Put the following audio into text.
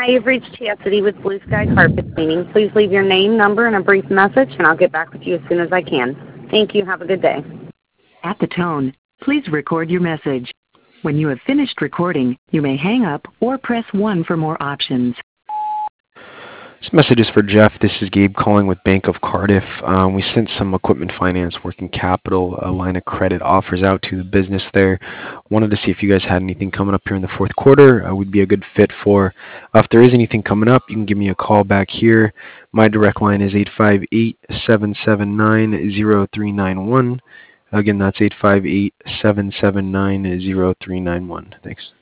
Hi, you've reached Chastity with Blue Sky Carpet Cleaning. Please leave your name, number, and a brief message, and I'll get back with you as soon as I can. Thank you. Have a good day. At the tone, please record your message. When you have finished recording, you may hang up or press 1 for more options. This message is for Jeff. This is Gabe calling with Bank of Cardiff. We sent some equipment finance working capital line of credit offers out to the business there. Wanted to see if you guys had anything coming up here in the fourth quarter would be a good fit for. If there is anything coming up, you can give me a call back here. My direct line is 858-779-0391. Again, that's 858-779-0391. Thanks.